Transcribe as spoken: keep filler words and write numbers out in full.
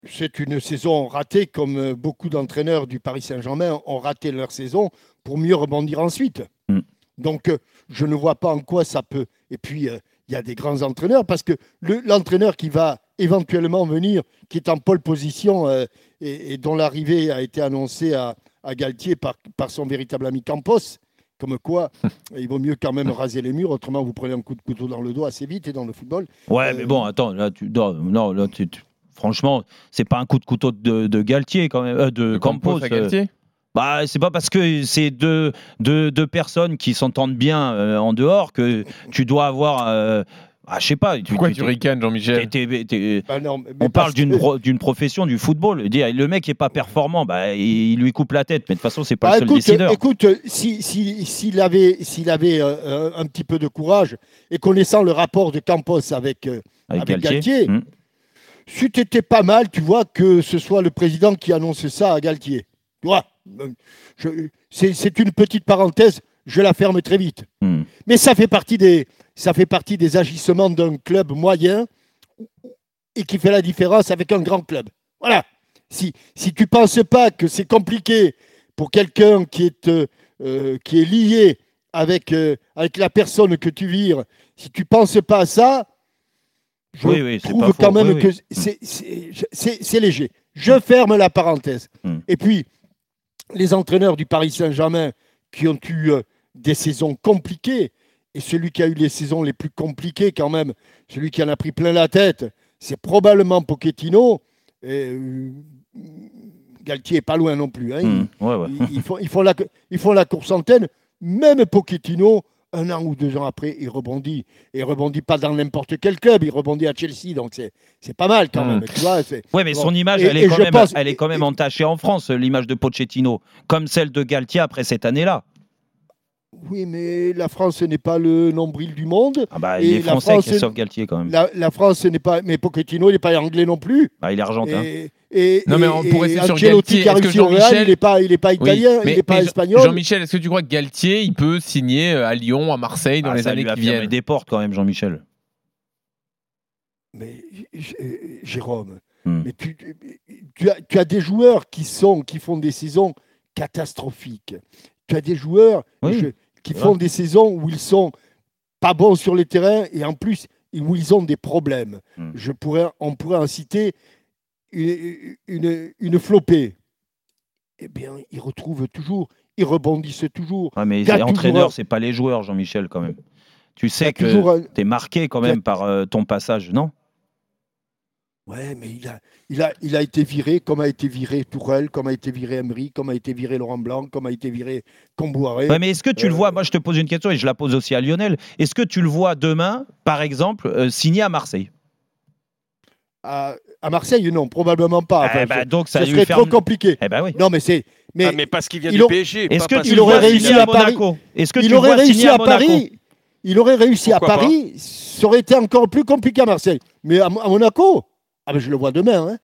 c'est une saison ratée, comme beaucoup d'entraîneurs du Paris Saint-Germain ont raté leur saison pour mieux rebondir ensuite. Mm. Donc, euh, je ne vois pas en quoi ça peut. Et puis, il euh, y a des grands entraîneurs, parce que le, l'entraîneur qui va éventuellement venir, qui est en pole position euh, et, et dont l'arrivée a été annoncée à, à Galtier par, par son véritable ami Campos, comme quoi il vaut mieux quand même raser les murs, autrement vous prenez un coup de couteau dans le dos assez vite et dans le football. Ouais, Euh, mais bon, attends, là, tu, non, non, là, tu, tu- franchement, c'est pas un coup de couteau de, de Galtier quand même, euh, de, De Campos. Campos à euh, Galtier. bah, c'est pas parce que c'est deux, deux, deux personnes qui s'entendent bien euh, en dehors que tu dois avoir. Euh, ah, je sais pas. Tu, Pourquoi tu, tu t'es- ricanes, Jean-Michel? t'es- t'es- t'es- bah non, mais on parce parle d'une, que- pro- d'une profession du football. Dire, le mec est pas performant, bah, il, il lui coupe la tête. Mais de toute façon, c'est pas Bah, le seul écoute, décideur. écoute, si, si, s'il avait, s'il avait euh, un petit peu de courage et connaissant le rapport de Campos avec, euh, Avec, avec Galtier. Galtier, Hmm. c'eût été pas mal, tu vois, que ce soit le président qui annonce ça à Galtier. Tu vois, euh, je- c'est, c'est une petite parenthèse, je la ferme très vite. Hmm. Mais ça fait partie des, ça fait partie des agissements d'un club moyen et qui fait la différence avec un grand club. Voilà. Si, si tu ne penses pas que c'est compliqué pour quelqu'un qui est, euh, euh, qui est lié avec, euh, avec la personne que tu vires, si tu ne penses pas à ça, je Oui, oui, c'est trouve pas quand faux. même Oui, que oui. c'est, c'est, c'est- c'est léger. Je ferme la parenthèse. Mm. Et puis, les entraîneurs du Paris Saint-Germain qui ont eu euh, des saisons compliquées, et celui qui a eu les saisons les plus compliquées quand même, celui qui en a pris plein la tête, c'est probablement Pochettino. Et, euh, Galtier n'est pas loin non plus. Hein. Hmm. Ouais, ouais. Ils, ils font, ils, font la, ils font la course antenne. Même Pochettino, un an ou deux ans après, il rebondit. Et il rebondit pas dans n'importe quel club, il rebondit à Chelsea. Donc c'est, c'est pas mal quand Hmm. même. Tu vois, c'est, Ouais, mais bon. son image, Et- elle est et quand je même, pense- elle est quand même et- entachée en France, l'image de Pochettino, comme celle de Galtier après cette année-là. Oui, mais la France n'est pas le nombril du monde. Ah bah, Et il est la français France, qui sauve Galtier quand même. La, la France n'est pas. Mais Pochettino, il n'est pas anglais non plus. Bah, il est argentin. Et, et, Non, mais et- on pourrait et rester sur Ancelotti Galtier. qui a Est-ce que réussi au Real, Jean-Michel- il n'est pas, il est pas Oui, italien, mais- il n'est pas mais Jean- espagnol. Jean-Michel, est-ce que tu crois que Galtier, il peut signer à Lyon, à Marseille dans Ah, les ça années lui a qui fermé viennent? des portes quand même, Jean-Michel. Mais J- J- Jérôme, Hmm. mais tu, tu, as, tu as des joueurs qui, sont, qui font des saisons catastrophiques. Tu as des joueurs Oui, je- qui c'est font vrai. des saisons où ils sont pas bons sur les terrains et en plus où ils ont des problèmes. Hmm. Je pourrais, on pourrait en citer une, une, une flopée. Eh bien, ils retrouvent toujours, ils rebondissent toujours. Ah, mais Il y a les toujours entraîneurs, un- c'est pas les joueurs, Jean-Michel, quand même. Tu Il y sais a que toujours un- tu es marqué quand il y a- même par euh, ton passage, non? Ouais, mais il a, il, a, il a été viré comme a été viré Tourelle, comme a été viré Emery, comme a été viré Laurent Blanc, comme a été viré Comboiré. Ouais, mais est-ce que tu le Euh, vois? Moi, je te pose une question et je la pose aussi à Lionel. Est-ce que tu le vois demain, par exemple, euh, signer à Marseille? À, à Marseille, non, probablement pas. Enfin, Eh ben, ce- donc, ça ce lui serait ferme- trop compliqué. Eh ben oui. Non, mais c'est. Mais, Ah, mais parce qu'il vient ils du ont- P S G. Est-ce pas que parce tu il le aurait vois réussi signer à à Monaco? Est-ce que il tu le aurait vois réussi signer à à Monaco? Paris. Il aurait réussi à Pourquoi pas Paris. Ça aurait été encore plus compliqué à Marseille. Mais à, à Monaco, ah ben je le vois demain. Hein.